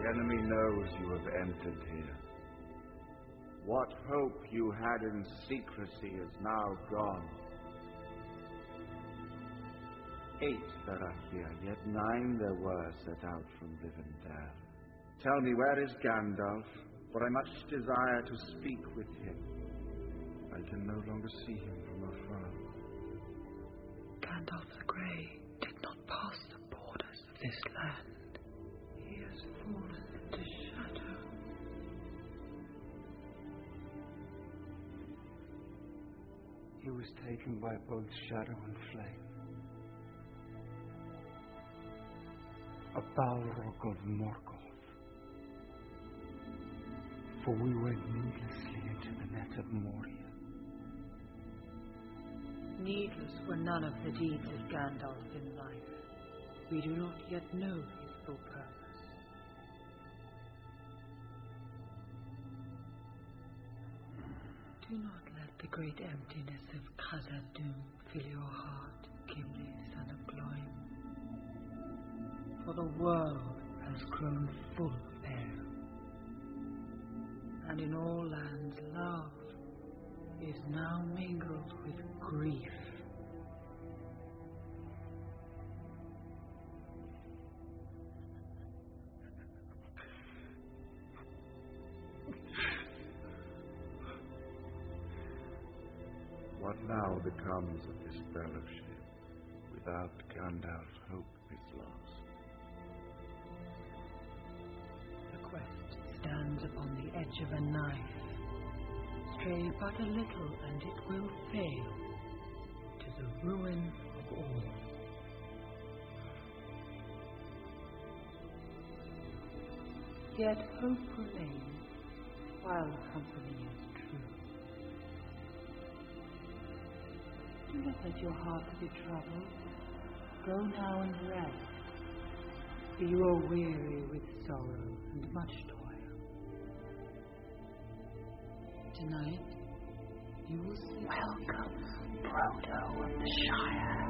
enemy knows you have entered here. What hope you had in secrecy is now gone. 8 there are here, yet 9 there were set out from Rivendell. Tell me, where is Gandalf? For I much desire to speak with him. I can no longer see him from afar. Gandalf the Grey did not pass the borders of this land. He has fallen into shadow. He was taken by both shadow and flame. A Balrog of Morgoth. For we went needlessly into the net of Moria. Needless were none of the deeds of Gandalf in life. We do not yet know his full purpose. Do not let the great emptiness of Khazad-dûm fill your heart, Gimli, son of Gloim. For the world has grown full of peril, and in all lands love is now mingled with grief. What now becomes of this fellowship? Without Gandalf, hope is lost. The quest stands upon the edge of a knife. Stray but a little, and it will fail, to the ruin of all. Yet hope remains, while company is true. Do not let your heart be troubled. Go now and rest, for you are weary with sorrow and much toil. Tonight, you will see. Welcome, Frodo of the Shire.